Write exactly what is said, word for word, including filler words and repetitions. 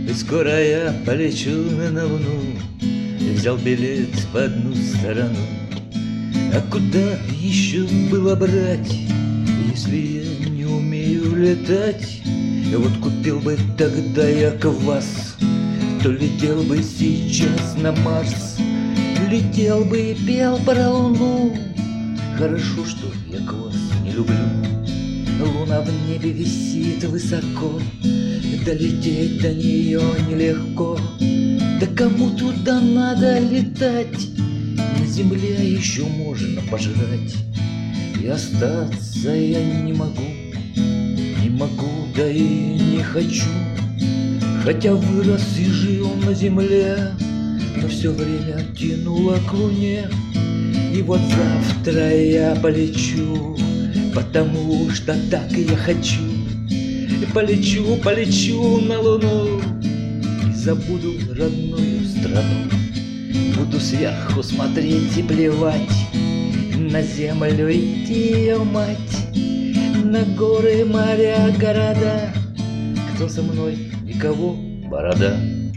И скоро я полечу на Луну. И взял билет в одну сторону. А куда еще было брать, если я не умею летать? И вот купил бы тогда я квас, то летел бы сейчас на Марс. Летел бы и пел про Луну. Хорошо, что я квас не люблю. Луна в небе висит высоко, долететь до нее нелегко. Да кому туда надо летать? На земле еще можно пожрать. И остаться я не могу, не могу, да и не хочу. Хотя вырос и жил на земле, но все время тянуло к Луне. И вот завтра я полечу, потому что так я хочу. И полечу, полечу на Луну, и забуду родную страну. Буду сверху смотреть и плевать на землю идти ее мать, на горы, моря, города. Кто со мной, никого, борода.